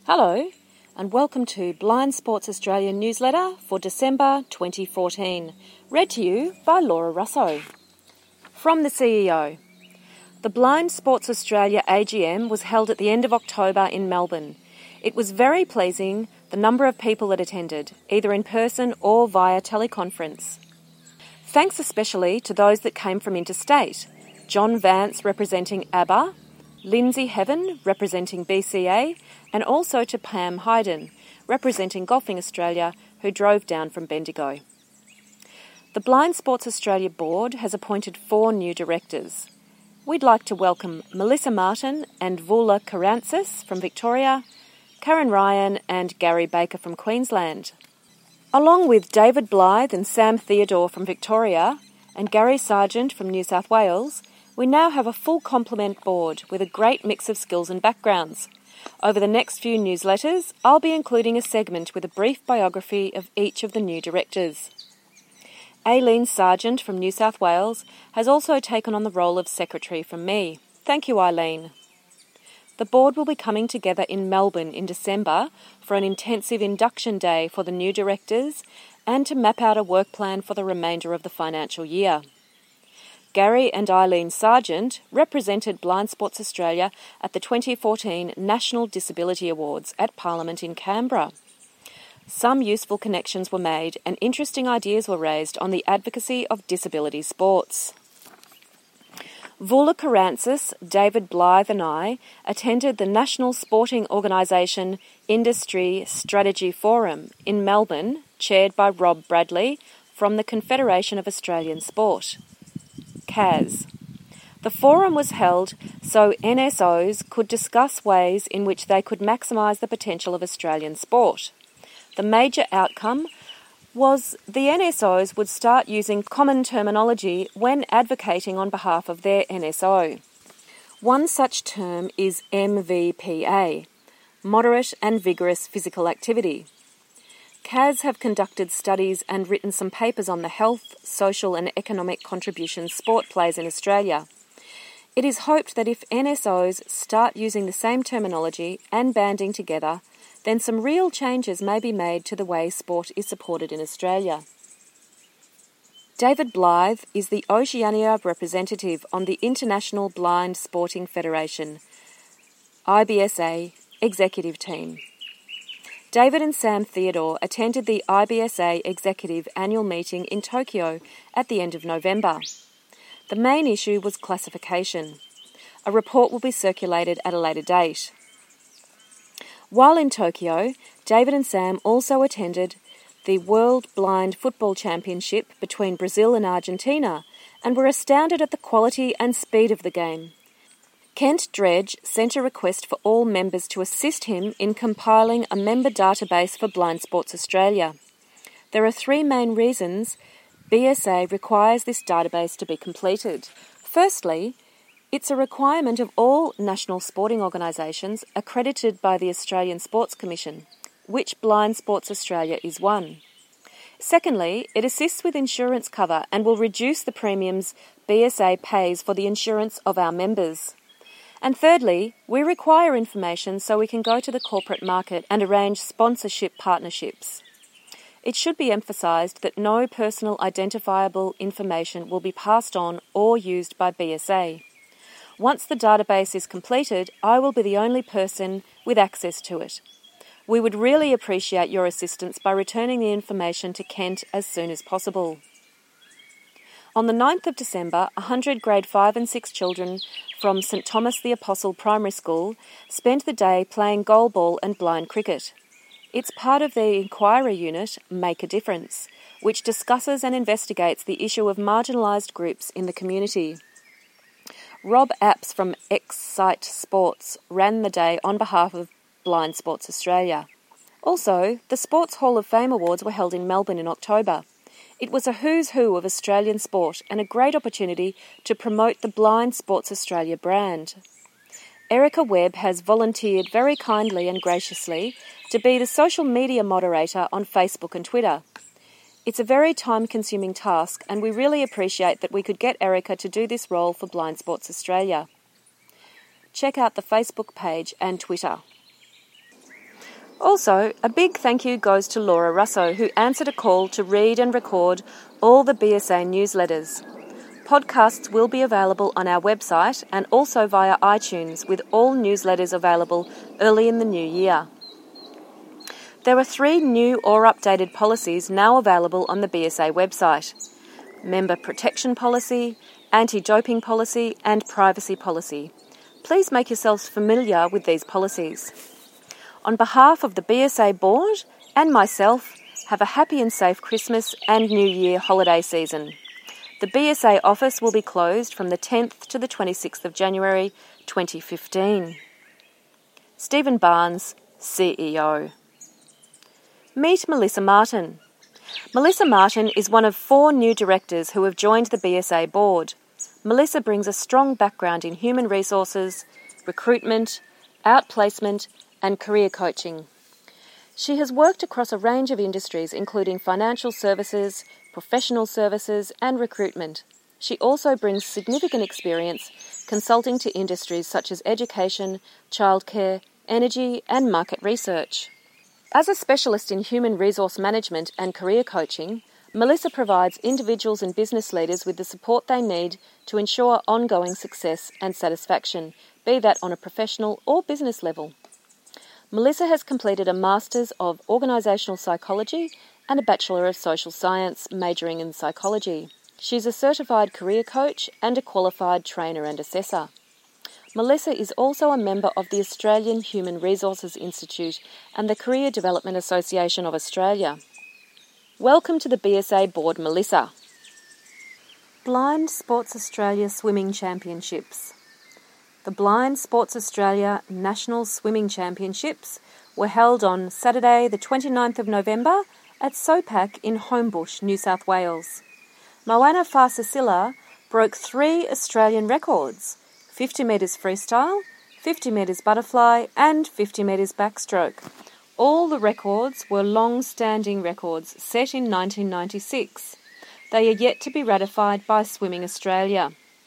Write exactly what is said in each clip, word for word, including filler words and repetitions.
Hello, and welcome to Blind Sports Australia newsletter for December twenty fourteen, read to you by Laura Russo. From the C E O. The Blind Sports Australia A G M was held at the end of October in Melbourne. It was very pleasing, the number of people that attended, either in person or via teleconference. Thanks especially to those that came from interstate, John Vance representing ABBA, Lindsay Heaven representing B C A, and also to Pam Hayden representing Golfing Australia, who drove down from Bendigo. The Blind Sports Australia board has appointed four new directors. We'd like to welcome Melissa Martin and Vula Karantzis from Victoria, Karen Ryan and Gary Baker from Queensland. Along with David Blythe and Sam Theodore from Victoria and Gary Sargent from New South Wales, we now have a full complement board with a great mix of skills and backgrounds. Over the next few newsletters, I'll be including a segment with a brief biography of each of the new directors. Aileen Sargent from New South Wales has also taken on the role of secretary from me. Thank you, Aileen. The board will be coming together in Melbourne in December for an intensive induction day for the new directors and to map out a work plan for the remainder of the financial year. Gary and Aileen Sargent represented Blind Sports Australia at the twenty fourteen National Disability Awards at Parliament in Canberra. Some useful connections were made and interesting ideas were raised on the advocacy of disability sports. Vula Karantzis, David Blythe and I attended the National Sporting Organisation Industry Strategy Forum in Melbourne, chaired by Rob Bradley from the Confederation of Australian Sport. C A S. The forum was held so N S Os could discuss ways in which they could maximise the potential of Australian sport. The major outcome was the N S Os would start using common terminology when advocating on behalf of their N S O. One such term is M V P A, Moderate and Vigorous Physical Activity. C A S have conducted studies and written some papers on the health, social and economic contributions sport plays in Australia. It is hoped that if N S Os start using the same terminology and banding together, then some real changes may be made to the way sport is supported in Australia. David Blythe is the Oceania representative on the International Blind Sporting Federation, I B S A, executive team. David and Sam Theodore attended the I B S A Executive Annual Meeting in Tokyo at the end of November. The main issue was classification. A report will be circulated at a later date. While in Tokyo, David and Sam also attended the World Blind Football Championship between Brazil and Argentina and were astounded at the quality and speed of the game. Kent Dredge sent a request for all members to assist him in compiling a member database for Blind Sports Australia. There are three main reasons B S A requires this database to be completed. Firstly, it's a requirement of all national sporting organisations accredited by the Australian Sports Commission, which Blind Sports Australia is one. Secondly, it assists with insurance cover and will reduce the premiums B S A pays for the insurance of our members. And thirdly, we require information so we can go to the corporate market and arrange sponsorship partnerships. It should be emphasised that no personal identifiable information will be passed on or used by B S A. Once the database is completed, I will be the only person with access to it. We would really appreciate your assistance by returning the information to Kent as soon as possible. On the ninth of December, one hundred grade five and six children from St Thomas the Apostle Primary School spent the day playing goalball and blind cricket. It's part of the inquiry unit, Make a Difference, which discusses and investigates the issue of marginalised groups in the community. Rob Apps from Excite Sports ran the day on behalf of Blind Sports Australia. Also, the Sports Hall of Fame Awards were held in Melbourne in October. It was a who's who of Australian sport and a great opportunity to promote the Blind Sports Australia brand. Erica Webb has volunteered very kindly and graciously to be the social media moderator on Facebook and Twitter. It's a very time-consuming task and we really appreciate that we could get Erica to do this role for Blind Sports Australia. Check out the Facebook page and Twitter. Also, a big thank you goes to Laura Russo, who answered a call to read and record all the B S A newsletters. Podcasts will be available on our website and also via iTunes, with all newsletters available early in the new year. There are three new or updated policies now available on the B S A website: Member Protection Policy, Anti-Doping Policy and Privacy Policy. Please make yourselves familiar with these policies. On behalf of the B S A board and myself, have a happy and safe Christmas and New Year holiday season. The B S A office will be closed from the tenth to the twenty-sixth of January twenty fifteen. Stephen Barnes, C E O. Meet Melissa Martin. Melissa Martin is one of four new directors who have joined the B S A board. Melissa brings a strong background in human resources, recruitment, outplacement, and career coaching. She has worked across a range of industries including financial services, professional services and recruitment. She also brings significant experience consulting to industries such as education, childcare, energy and market research. As a specialist in human resource management and career coaching, Melissa provides individuals and business leaders with the support they need to ensure ongoing success and satisfaction, be that on a professional or business level. Melissa has completed a Master's of Organisational Psychology and a Bachelor of Social Science, majoring in psychology. She's a certified career coach and a qualified trainer and assessor. Melissa is also a member of the Australian Human Resources Institute and the Career Development Association of Australia. Welcome to the B S A board, Melissa. Blind Sports Australia Swimming Championships. The Blind Sports Australia National Swimming Championships were held on Saturday the twenty-ninth of November at Sopak in Homebush, New South Wales. Moana Fasasila broke three Australian records: fifty metres freestyle, fifty metres butterfly and fifty metres backstroke. All the records were long-standing records set in nineteen ninety-six. They are yet to be ratified by Swimming Australia.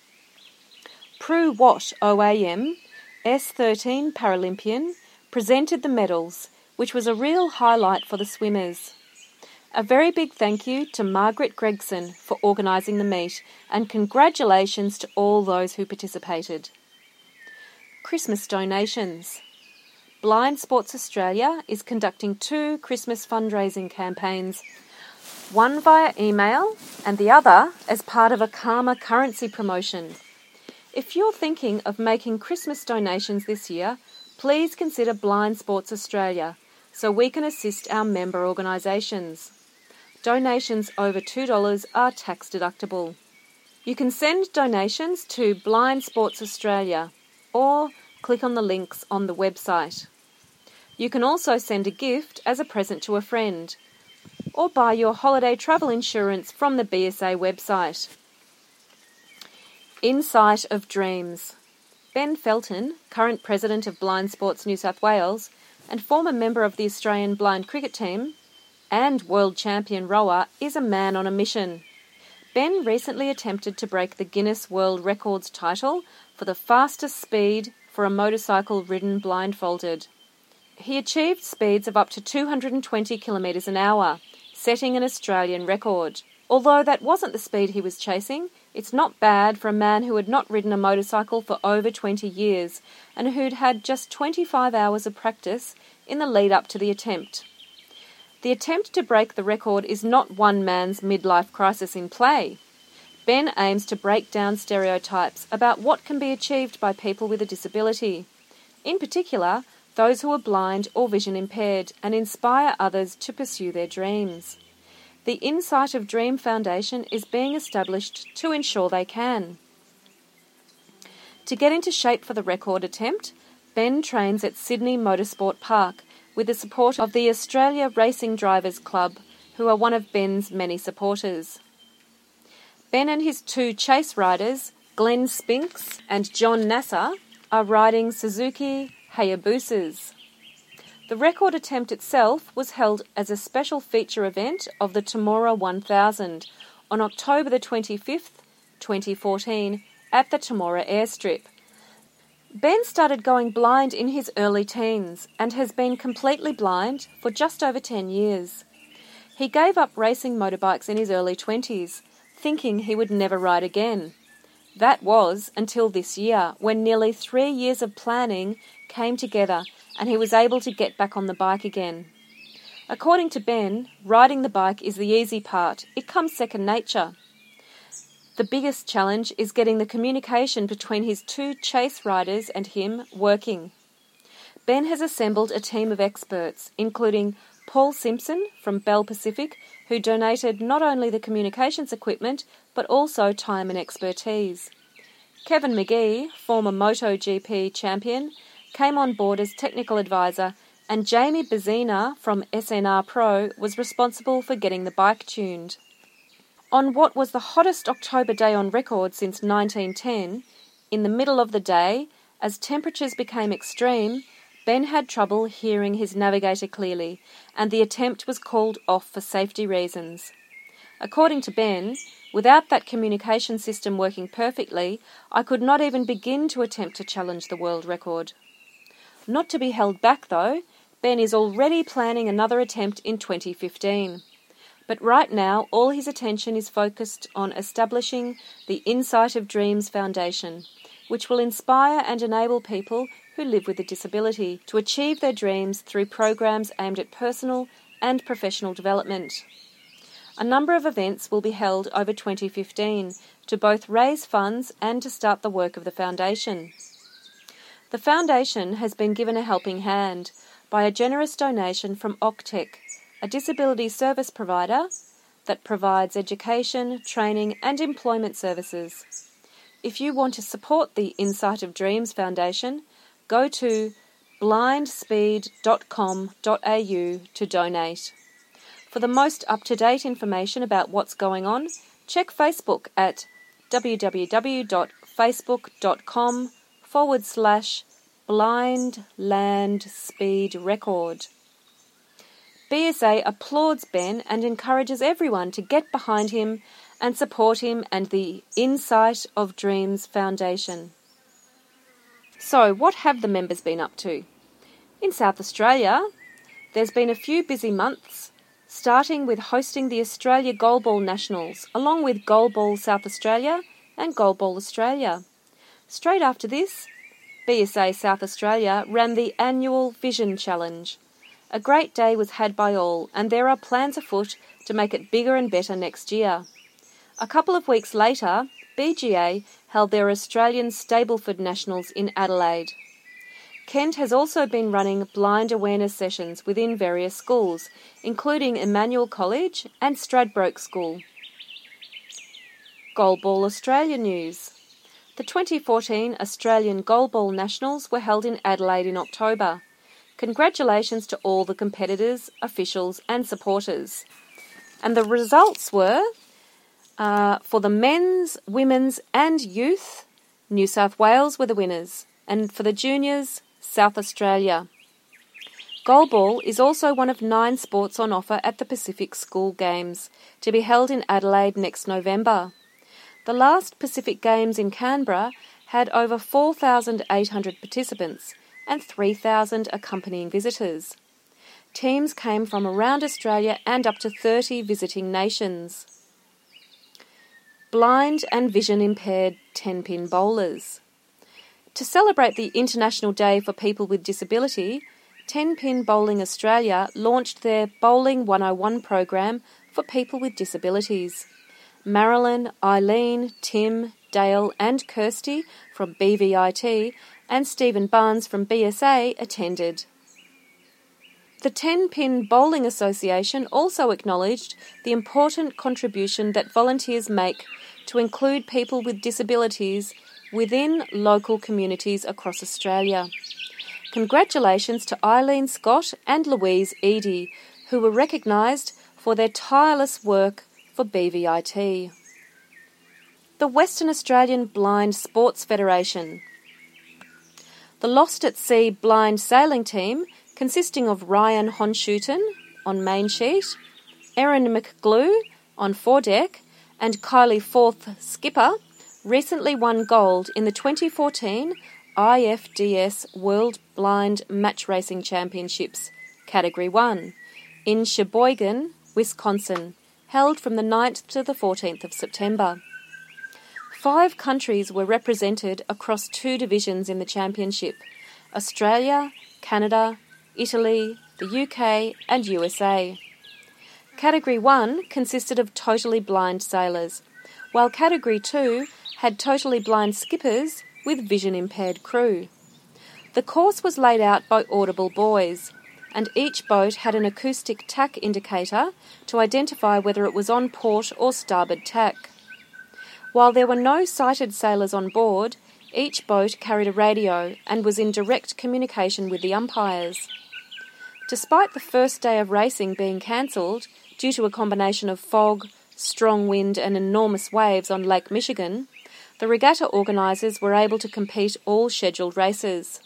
Prue Watt O A M, S thirteen Paralympian, presented the medals, which was a real highlight for the swimmers. A very big thank you to Margaret Gregson for organising the meet, and congratulations to all those who participated. Christmas donations. Blind Sports Australia is conducting two Christmas fundraising campaigns, one via email and the other as part of a Karma currency promotion. If you're thinking of making Christmas donations this year, please consider Blind Sports Australia so we can assist our member organisations. Donations over two dollars are tax deductible. You can send donations to Blind Sports Australia or click on the links on the website. You can also send a gift as a present to a friend or buy your holiday travel insurance from the B S A website. Insight of Dreams. Ben Felton, current president of Blind Sports New South Wales and former member of the Australian blind cricket team and world champion rower, is a man on a mission. Ben recently attempted to break the Guinness World Records title for the fastest speed for a motorcycle ridden blindfolded. He achieved speeds of up to two hundred twenty kilometres an hour, setting an Australian record. Although that wasn't the speed he was chasing, it's not bad for a man who had not ridden a motorcycle for over twenty years and who'd had just twenty-five hours of practice in the lead up to the attempt. The attempt to break the record is not one man's midlife crisis in play. Ben aims to break down stereotypes about what can be achieved by people with a disability, in particular those who are blind or vision impaired, and inspire others to pursue their dreams. The Insight of Dream Foundation is being established to ensure they can. To get into shape for the record attempt, Ben trains at Sydney Motorsport Park with the support of the Australia Racing Drivers Club, who are one of Ben's many supporters. Ben and his two chase riders, Glenn Spinks and John Nasser, are riding Suzuki Hayabusas. The record attempt itself was held as a special feature event of the Temora one thousand on October the twenty-fifth, twenty fourteen, at the Temora Airstrip. Ben started going blind in his early teens and has been completely blind for just over ten years. He gave up racing motorbikes in his early twenties, thinking he would never ride again. That was until this year, when nearly three years of planning came together and he was able to get back on the bike again. According to Ben, riding the bike is the easy part. It comes second nature. The biggest challenge is getting the communication between his two chase riders and him working. Ben has assembled a team of experts, including Paul Simpson from Bell Pacific, who donated not only the communications equipment, but also time and expertise. Kevin McGee, former MotoGP champion, came on board as technical advisor, and Jamie Bezina from S N R Pro was responsible for getting the bike tuned. On what was the hottest October day on record since nineteen ten, in the middle of the day, as temperatures became extreme, Ben had trouble hearing his navigator clearly, and the attempt was called off for safety reasons. According to Ben, without that communication system working perfectly, I could not even begin to attempt to challenge the world record. Not to be held back, though, Ben is already planning another attempt in twenty fifteen. But right now, all his attention is focused on establishing the Insight of Dreams Foundation, which will inspire and enable people who live with a disability to achieve their dreams through programs aimed at personal and professional development. A number of events will be held over twenty fifteen to both raise funds and to start the work of the foundation. The foundation has been given a helping hand by a generous donation from Octec, a disability service provider that provides education, training and employment services. If you want to support the Insight of Dreams Foundation, go to blind speed dot com dot a u to donate. For the most up-to-date information about what's going on, check Facebook at www.facebook.com forward slash blind land speed record. B S A applauds Ben and encourages everyone to get behind him and support him and the Insight of Dreams Foundation. So, what have the members been up to? In South Australia, there's been a few busy months, starting with hosting the Australia Goalball Nationals, along with Goalball South Australia and Goalball Australia. Straight after this, B S A South Australia ran the annual Vision Challenge. A great day was had by all, and there are plans afoot to make it bigger and better next year. A couple of weeks later, B G A held their Australian Stableford Nationals in Adelaide. Kent has also been running blind awareness sessions within various schools, including Emmanuel College and Stradbroke School. Goalball Australia news. The twenty fourteen Australian Goalball Nationals were held in Adelaide in October. Congratulations to all the competitors, officials and supporters. And the results were, uh, for the men's, women's and youth, New South Wales were the winners, and for the juniors, South Australia. Goalball is also one of nine sports on offer at the Pacific School Games, to be held in Adelaide next November. The last Pacific Games in Canberra had over four thousand eight hundred participants and three thousand accompanying visitors. Teams came from around Australia and up to thirty visiting nations. Blind and vision impaired ten-pin bowlers. To celebrate the International Day for People with Disability, ten-pin Bowling Australia launched their Bowling one oh one program for people with disabilities. Marilyn, Eileen, Tim, Dale and Kirsty from B V I T and Stephen Barnes from B S A attended. The ten-pin Bowling Association also acknowledged the important contribution that volunteers make to include people with disabilities within local communities across Australia. Congratulations to Eileen Scott and Louise Eadie, who were recognised for their tireless work for B V I T. The Western Australian Blind Sports Federation. The Lost at Sea blind sailing team, consisting of Ryan Honshooten on main sheet, Erin McGlue on foredeck, and Kylie Forth skipper, recently won gold in the twenty fourteen I F D S World Blind Match Racing Championships, Category one, in Sheboygan, Wisconsin, held from the ninth to the fourteenth of September. Five countries were represented across two divisions in the championship: Australia, Canada, Italy, the U K and U S A. Category one consisted of totally blind sailors, while Category two had totally blind skippers with vision-impaired crew. The course was laid out by audible buoys, and each boat had an acoustic tack indicator to identify whether it was on port or starboard tack. While there were no sighted sailors on board, each boat carried a radio and was in direct communication with the umpires. Despite the first day of racing being cancelled due to a combination of fog, strong wind and enormous waves on Lake Michigan, the regatta organisers were able to compete all scheduled races.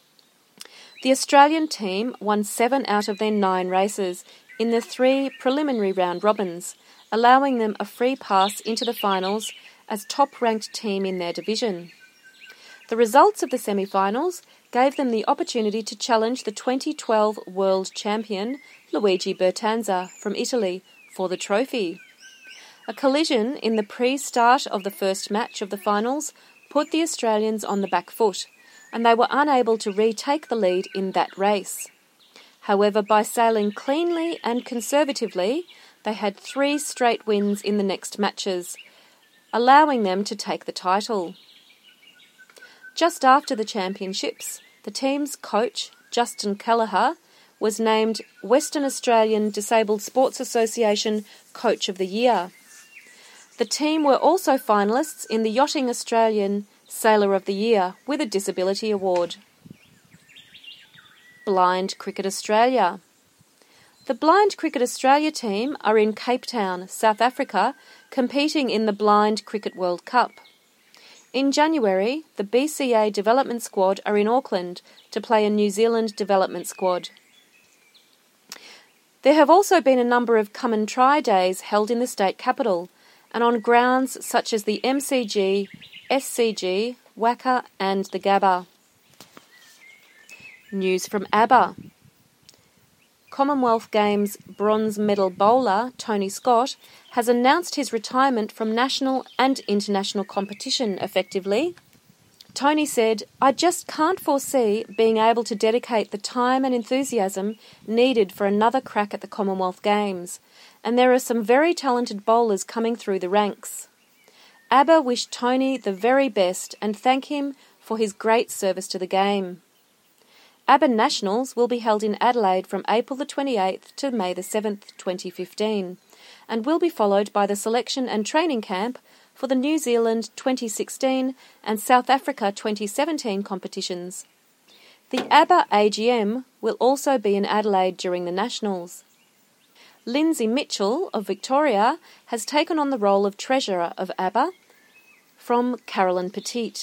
The Australian team won seven out of their nine races in the three preliminary round robins, allowing them a free pass into the finals as top-ranked team in their division. The results of the semi-finals gave them the opportunity to challenge the twenty twelve world champion Luigi Bertanza from Italy for the trophy. A collision in the pre-start of the first match of the finals put the Australians on the back foot, and they were unable to retake the lead in that race. However, by sailing cleanly and conservatively, they had three straight wins in the next matches, allowing them to take the title. Just after the championships, the team's coach, Justin Kelleher, was named Western Australian Disabled Sports Association Coach of the Year. The team were also finalists in the Yachting Australian Sailor of the Year with a Disability Award. Blind Cricket Australia. The Blind Cricket Australia team are in Cape Town, South Africa, competing in the Blind Cricket World Cup. In January, the B C A Development Squad are in Auckland to play a New Zealand Development Squad. There have also been a number of come and try days held in the state capital, and on grounds such as the M C G, S C G, WACA and the Gabba. News from ABBA. Commonwealth Games bronze medal bowler Tony Scott has announced his retirement from national and international competition effectively. Tony said, "I just can't foresee being able to dedicate the time and enthusiasm needed for another crack at the Commonwealth Games, and there are some very talented bowlers coming through the ranks." ABBA wish Tony the very best and thank him for his great service to the game. ABBA Nationals will be held in Adelaide from April the twenty-eighth to May the seventh, twenty fifteen, and will be followed by the selection and training camp for the New Zealand twenty sixteen and South Africa twenty seventeen competitions. The ABBA A G M will also be in Adelaide during the Nationals. Lindsay Mitchell of Victoria has taken on the role of Treasurer of ABBA from Carolyn Petit.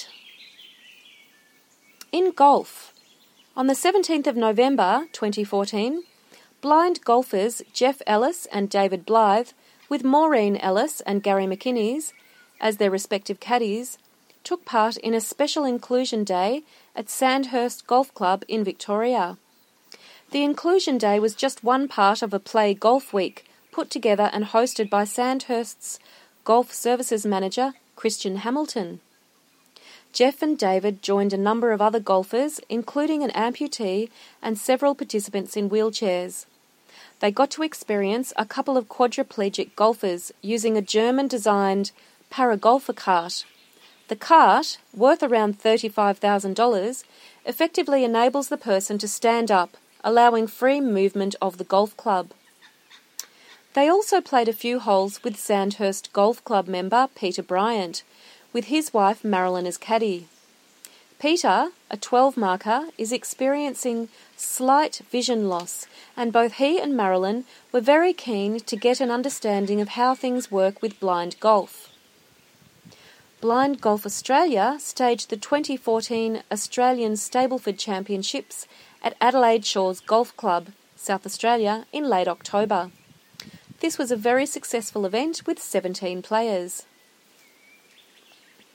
In golf, on the seventeenth of November twenty fourteen, blind golfers Jeff Ellis and David Blythe, with Maureen Ellis and Gary McInnes as their respective caddies, took part in a special inclusion day at Sandhurst Golf Club in Victoria. The inclusion day was just one part of a Play Golf Week put together and hosted by Sandhurst's Golf Services Manager Christian Hamilton. Jeff and David joined a number of other golfers, including an amputee and several participants in wheelchairs. They got to experience a couple of quadriplegic golfers using a German-designed Paragolfer cart. The cart, worth around thirty-five thousand dollars, effectively enables the person to stand up, allowing free movement of the golf club. They also played a few holes with Sandhurst Golf Club member Peter Bryant, with his wife Marilyn as caddy. Peter, a twelve marker, is experiencing slight vision loss, and both he and Marilyn were very keen to get an understanding of how things work with blind golf. Blind Golf Australia staged the twenty fourteen Australian Stableford Championships at Adelaide Shores Golf Club, South Australia, in late October. This was a very successful event with seventeen players.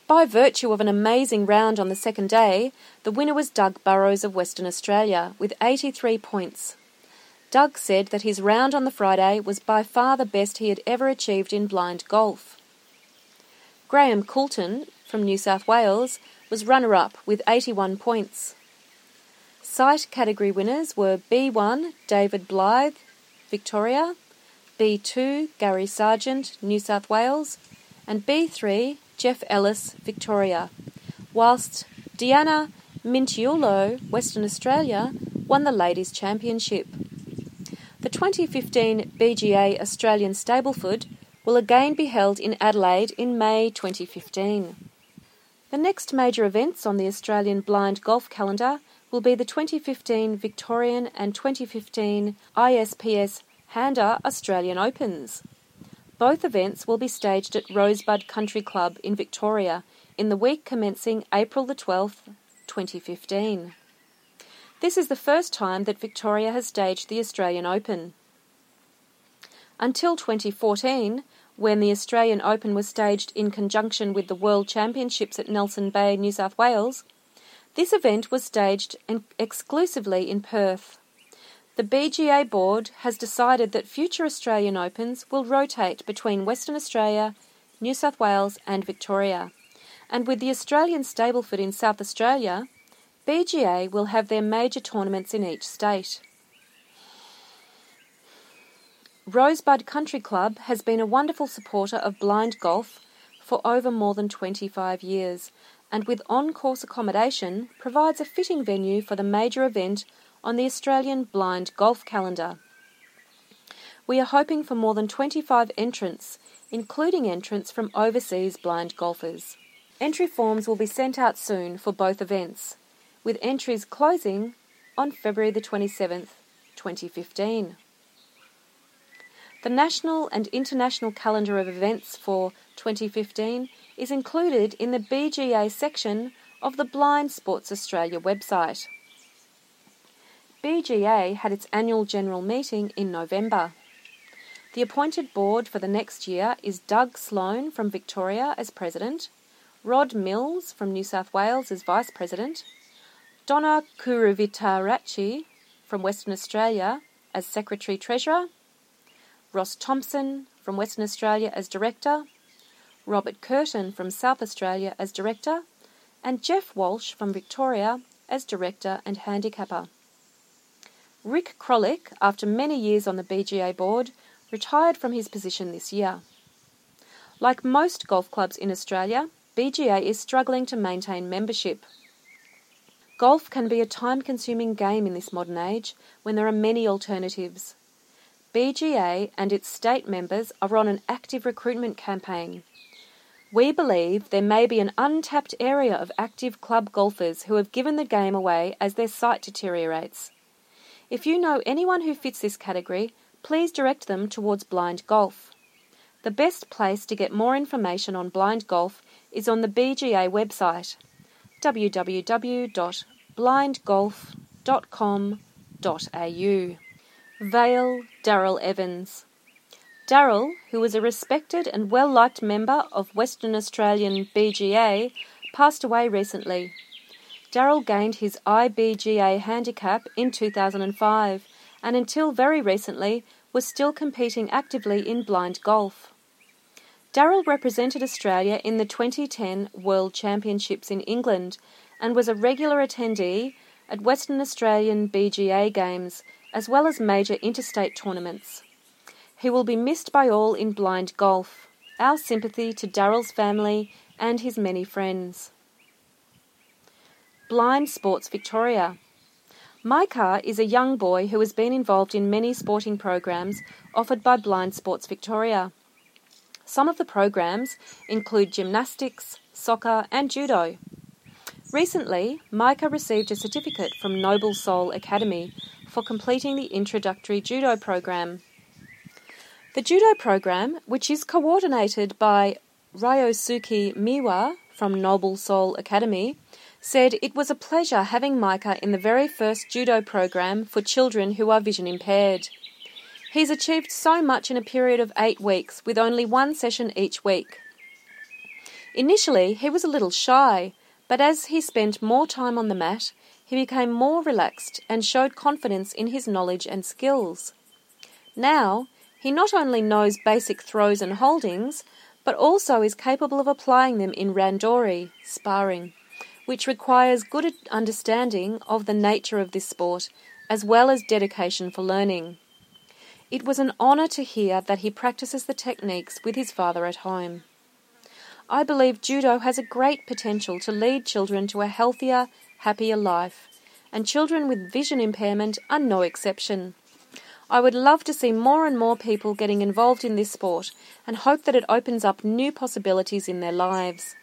By virtue of an amazing round on the second day, the winner was Doug Burrows of Western Australia with eighty-three points. Doug said that his round on the Friday was by far the best he had ever achieved in blind golf. Graham Coulton from New South Wales was runner-up with eighty-one points. Sight category winners were B one David Blythe, Victoria, B two Gary Sargent, New South Wales, and B three Jeff Ellis, Victoria, whilst Deanna Mintiulo, Western Australia, won the Ladies' Championship. The twenty fifteen B G A Australian Stableford will again be held in Adelaide in May twenty fifteen. The next major events on the Australian blind golf calendar will be the twenty fifteen Victorian and twenty fifteen I S P S Handa Australian Opens. Both events will be staged at Rosebud Country Club in Victoria in the week commencing April the twelfth, twenty fifteen. This is the first time that Victoria has staged the Australian Open. Until twenty fourteen, when the Australian Open was staged in conjunction with the World Championships at Nelson Bay, New South Wales, this event was staged exclusively in Perth. The B G A board has decided that future Australian Opens will rotate between Western Australia, New South Wales and Victoria, and with the Australian Stableford in South Australia, B G A will have their major tournaments in each state. Rosebud Country Club has been a wonderful supporter of blind golf for over more than twenty-five years, and with on-course accommodation provides a fitting venue for the major event on the Australian blind golf calendar. We are hoping for more than twenty-five entrants, including entrants from overseas blind golfers. Entry forms will be sent out soon for both events, with entries closing on February the twenty-seventh, twenty fifteen. The national and international calendar of events for twenty fifteen is included in the B G A section of the Blind Sports Australia website. B G A had its annual general meeting in November. The appointed board for the next year is Doug Sloan from Victoria as President, Rod Mills from New South Wales as Vice President, Donna Kuruvitarachi from Western Australia as Secretary-Treasurer, Ross Thompson from Western Australia as Director, Robert Curtin from South Australia as Director, and Jeff Walsh from Victoria as Director and Handicapper. Rick Krolik, after many years on the B G A board, retired from his position this year. Like most golf clubs in Australia, B G A is struggling to maintain membership. Golf can be a time-consuming game in this modern age when there are many alternatives. B G A and its state members are on an active recruitment campaign. We believe there may be an untapped area of active club golfers who have given the game away as their sight deteriorates. If you know anyone who fits this category, please direct them towards blind golf. The best place to get more information on blind golf is on the B G A website, w w w dot blind golf dot com dot a u. Vale Daryl Evans. Daryl, who was a respected and well-liked member of Western Australian B G A, passed away recently. Daryl gained his I B G A handicap in two thousand five and until very recently was still competing actively in blind golf. Daryl represented Australia in the twenty ten World Championships in England and was a regular attendee at Western Australian B G A games as well as major interstate tournaments. He will be missed by all in blind golf. Our sympathy to Daryl's family and his many friends. Blind Sports Victoria. Micah is a young boy who has been involved in many sporting programs offered by Blind Sports Victoria. Some of the programs include gymnastics, soccer and judo. Recently, Micah received a certificate from Noble Soul Academy for completing the introductory judo program. The judo program, which is coordinated by Ryosuke Miwa from Noble Soul Academy, said it was a pleasure having Micah in the very first judo program for children who are vision impaired. He's achieved so much in a period of eight weeks with only one session each week. Initially, he was a little shy, but as he spent more time on the mat, he became more relaxed and showed confidence in his knowledge and skills. Now, he not only knows basic throws and holdings, but also is capable of applying them in randori, sparring, which requires good understanding of the nature of this sport, as well as dedication for learning. It was an honour to hear that he practices the techniques with his father at home. I believe judo has a great potential to lead children to a healthier, happier life, and children with vision impairment are no exception. I would love to see more and more people getting involved in this sport and hope that it opens up new possibilities in their lives.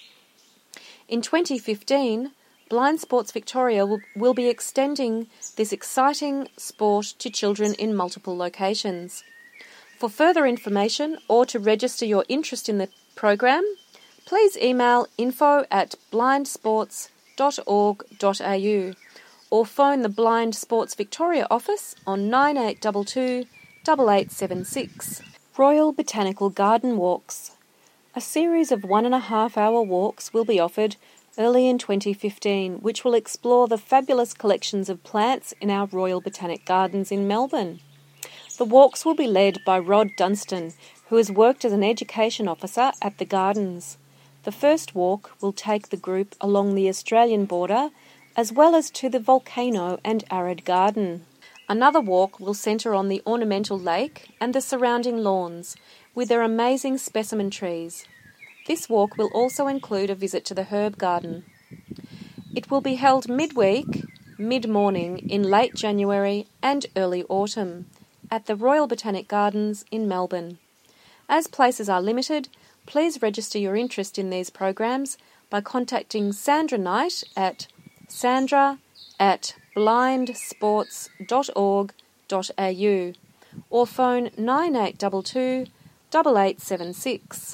In twenty fifteen, Blind Sports Victoria will, will be extending this exciting sport to children in multiple locations. For further information or to register your interest in the program, please email info at blindsports dot org dot a u or phone the Blind Sports Victoria office on nine eight two two, eight eight seven six. Royal Botanical Garden Walks. A series of one and a half hour walks will be offered early in twenty fifteen, which will explore the fabulous collections of plants in our Royal Botanic Gardens in Melbourne. The walks will be led by Rod Dunstan, who has worked as an education officer at the gardens. The first walk will take the group along the Australian border, as well as to the volcano and arid garden. Another walk will centre on the ornamental lake and the surrounding lawns, with their amazing specimen trees. This walk will also include a visit to the herb garden. It will be held midweek, mid-morning in late January and early autumn at the Royal Botanic Gardens in Melbourne. As places are limited, please register your interest in these programs by contacting Sandra Knight at sandra at blindsports dot org dot a u or phone nine eight two two, eight eight seven six.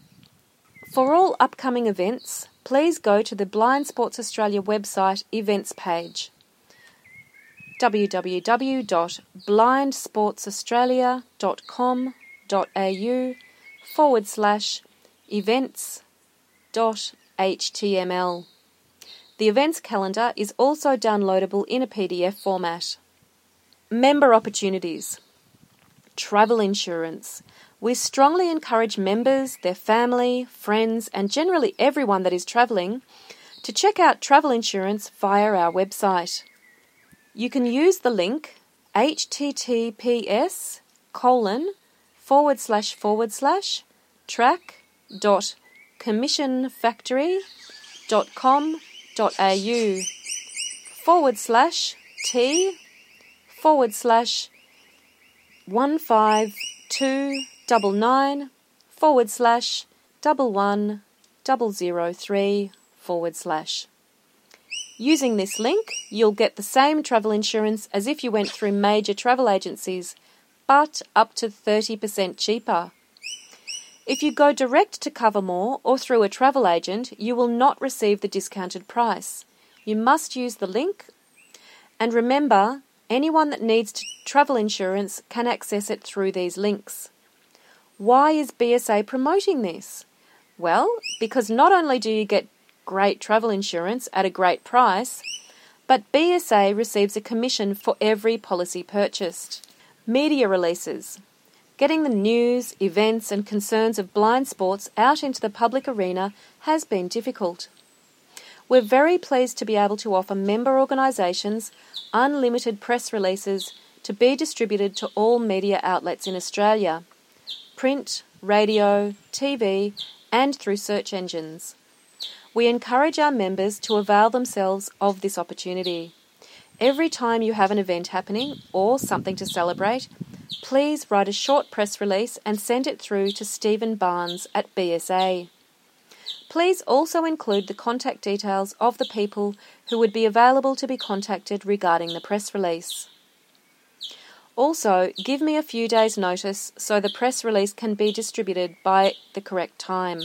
For all upcoming events, please go to the Blind Sports Australia website events page, w w w dot blindsportsaustralia dot com dot a u forward slash events dot h t m l. The events calendar is also downloadable in a P D F format. Member opportunities. Travel insurance. We strongly encourage members, their family, friends, and generally everyone that is travelling to check out travel insurance via our website. You can use the link https colon forward slash forward slash track dot commissionfactory dot com dot a u forward slash t forward slash one five two double nine forward slash double one double zero three forward slash. Using this link, you'll get the same travel insurance as if you went through major travel agencies, but up to thirty percent cheaper. If you go direct to Covermore or through a travel agent, you will not receive the discounted price. You must use the link. And remember, anyone that needs travel insurance can access it through these links. Why is B S A promoting this? Well, because not only do you get great travel insurance at a great price, but B S A receives a commission for every policy purchased. Media releases. Getting the news, events and concerns of blind sports out into the public arena has been difficult. We're very pleased to be able to offer member organisations unlimited press releases to be distributed to all media outlets in Australia, print, radio, T V and through search engines. We encourage our members to avail themselves of this opportunity. Every time you have an event happening or something to celebrate, please write a short press release and send it through to Stephen Barnes at B S A. Please also include the contact details of the people who would be available to be contacted regarding the press release. Also, give me a few days' notice so the press release can be distributed by the correct time.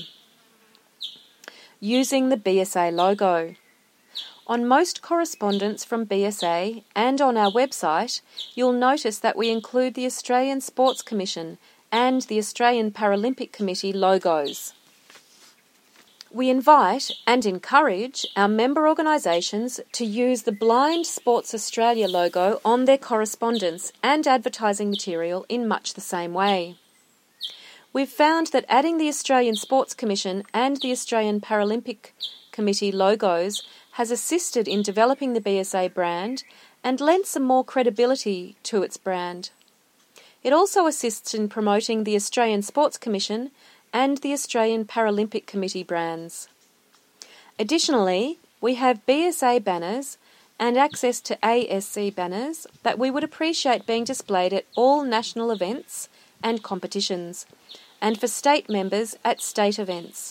Using the B S A logo. On most correspondence from B S A and on our website, you'll notice that we include the Australian Sports Commission and the Australian Paralympic Committee logos. We invite and encourage our member organisations to use the Blind Sports Australia logo on their correspondence and advertising material in much the same way. We've found that adding the Australian Sports Commission and the Australian Paralympic Committee logos has assisted in developing the B S A brand and lent some more credibility to its brand. It also assists in promoting the Australian Sports Commission and the Australian Paralympic Committee brands. Additionally, we have B S A banners and access to A S C banners that we would appreciate being displayed at all national events and competitions, and for state members at state events.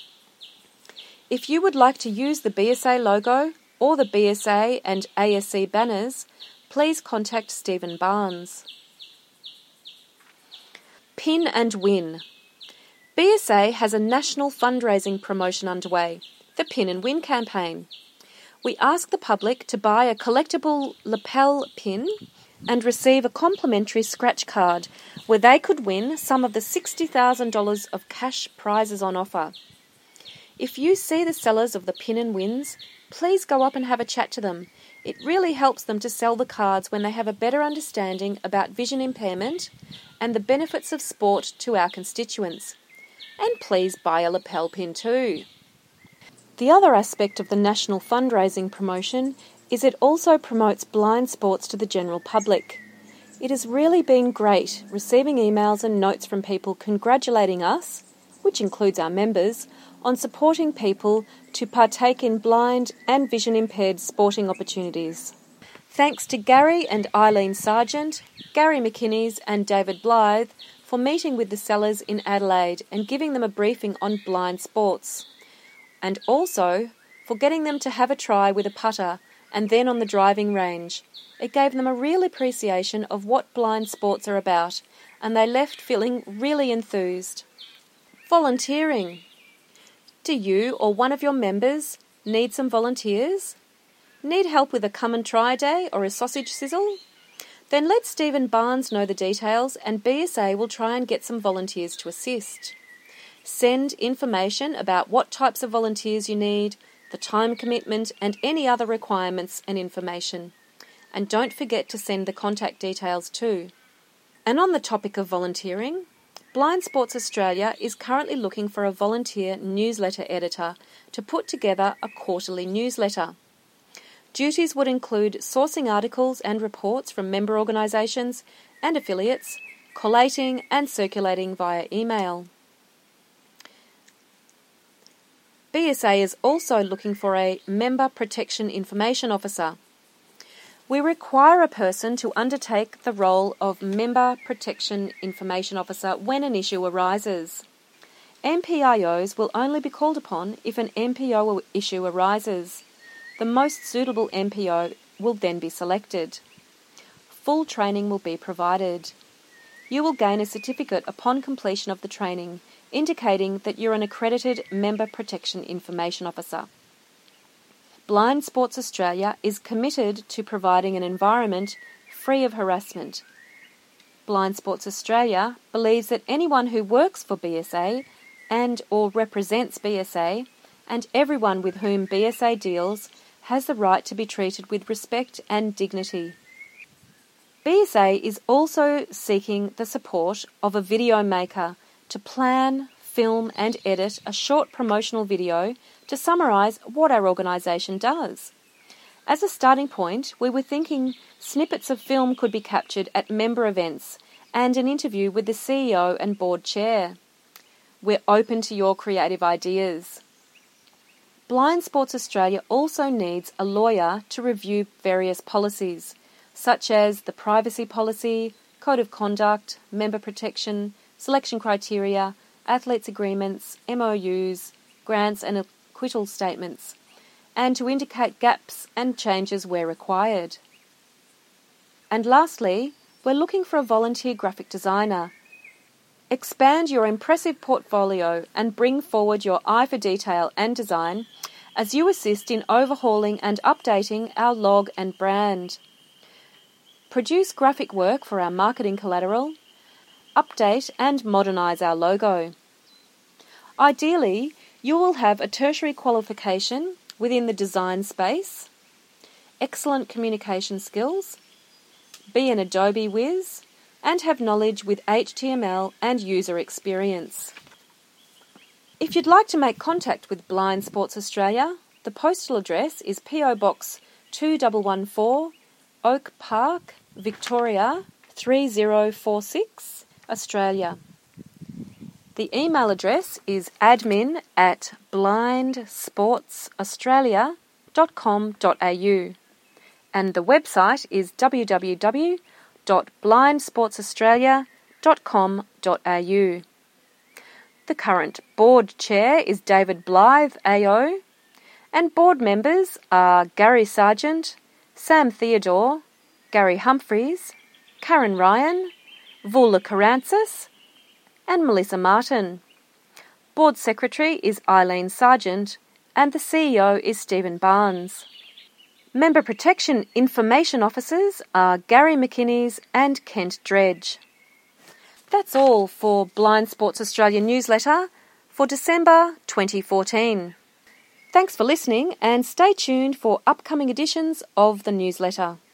If you would like to use the B S A logo or the B S A and A S C banners, please contact Stephen Barnes. Pin and Win. B S A has a national fundraising promotion underway, the Pin and Win campaign. We ask the public to buy a collectible lapel pin and receive a complimentary scratch card where they could win some of the sixty thousand dollars of cash prizes on offer. If you see the sellers of the Pin and Wins, please go up and have a chat to them. It really helps them to sell the cards when they have a better understanding about vision impairment and the benefits of sport to our constituents. And please buy a lapel pin too. The other aspect of the national fundraising promotion is it also promotes blind sports to the general public. It has really been great receiving emails and notes from people congratulating us, which includes our members, on supporting people to partake in blind and vision impaired sporting opportunities. Thanks to Gary and Eileen Sargent, Gary McKinneys and David Blythe for meeting with the sellers in Adelaide and giving them a briefing on blind sports, and also for getting them to have a try with a putter and then on the driving range. It gave them a real appreciation of what blind sports are about, and they left feeling really enthused. Volunteering. Do you or one of your members need some volunteers? Need help with a come and try day or a sausage sizzle? Then let Stephen Barnes know the details and B S A will try and get some volunteers to assist. Send information about what types of volunteers you need, the time commitment and any other requirements and information. And don't forget to send the contact details too. And on the topic of volunteering, Blind Sports Australia is currently looking for a volunteer newsletter editor to put together a quarterly newsletter. Duties would include sourcing articles and reports from member organisations and affiliates, collating and circulating via email. B S A is also looking for a Member Protection Information Officer. We require a person to undertake the role of Member Protection Information Officer when an issue arises. M P I Os will only be called upon if an M P O issue arises. The most suitable M P O will then be selected. Full training will be provided. You will gain a certificate upon completion of the training, indicating that you're an accredited Member Protection Information Officer. Blind Sports Australia is committed to providing an environment free of harassment. Blind Sports Australia believes that anyone who works for B S A and or represents B S A and everyone with whom B S A deals has the right to be treated with respect and dignity. B S A is also seeking the support of a video maker to plan, film and edit a short promotional video to summarise what our organisation does. As a starting point, we were thinking snippets of film could be captured at member events and an interview with the C E O and board chair. We're open to your creative ideas. Blind Sports Australia also needs a lawyer to review various policies, such as the privacy policy, code of conduct, member protection, selection criteria, athletes agreements, M O Us, grants and acquittal statements, and to indicate gaps and changes where required. And lastly, we're looking for a volunteer graphic designer. Expand your impressive portfolio and bring forward your eye for detail and design as you assist in overhauling and updating our log and brand. Produce graphic work for our marketing collateral. Update and modernise our logo. Ideally, You will have a tertiary qualification within the design space, excellent communication skills, be an Adobe whiz, and have knowledge with H T M L and user experience. If you'd like to make contact with Blind Sports Australia, the postal address is P O Box two one one four, Oak Park, Victoria three zero four six, Australia. The email address is admin at blindsportsaustralia dot com dot a u and the website is w w w dot blind sports australia dot com dot a u. The current board chair is David Blythe A O, and board members are Gary Sargent, Sam Theodore, Gary Humphreys, Karen Ryan, Vula Karantzis, and Melissa Martin. Board secretary is Eileen Sargent, and the C E O is Stephen Barnes. Member Protection Information Officers are Gary McKinneys and Kent Dredge. That's all for Blind Sports Australia newsletter for December twenty fourteen. Thanks for listening and stay tuned for upcoming editions of the newsletter.